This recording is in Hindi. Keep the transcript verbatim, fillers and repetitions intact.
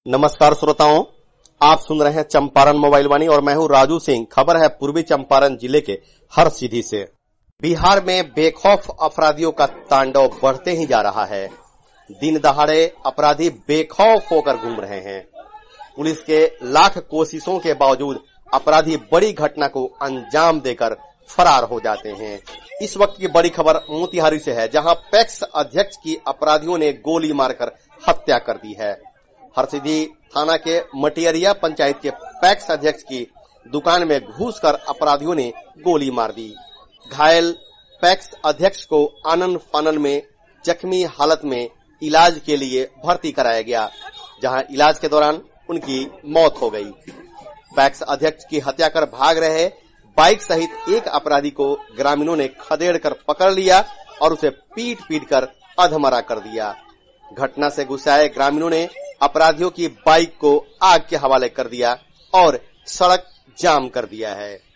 नमस्कार श्रोताओं, आप सुन रहे हैं चंपारण मोबाइल वाणी और मैं हूं राजू सिंह। खबर है पूर्वी चंपारण जिले के हरसिद्धि से। बिहार में बेखौफ अपराधियों का तांडव बढ़ते ही जा रहा है। दिन दहाड़े अपराधी बेखौफ होकर घूम रहे हैं। पुलिस के लाख कोशिशों के बावजूद अपराधी बड़ी घटना को अंजाम देकर फरार हो जाते हैं। इस वक्त की बड़ी खबर मोतिहारी से है, जहां पैक्स अध्यक्ष की अपराधियों ने गोली मारकर हत्या कर दी है। हरसिद्धि थाना के मटियरिया पंचायत के पैक्स अध्यक्ष की दुकान में घुसकर अपराधियों ने गोली मार दी। घायल पैक्स अध्यक्ष को आनन फानन में जख्मी हालत में इलाज के लिए भर्ती कराया गया, जहां इलाज के दौरान उनकी मौत हो गई। पैक्स अध्यक्ष की हत्या कर भाग रहे बाइक सहित एक अपराधी को ग्रामीणों ने खदेड़ कर पकड़ लिया और उसे पीट पीट कर अधमरा कर दिया। घटना से गुस्साए ग्रामीणों ने अपराधियों की बाइक को आग के हवाले कर दिया और सड़क जाम कर दिया है।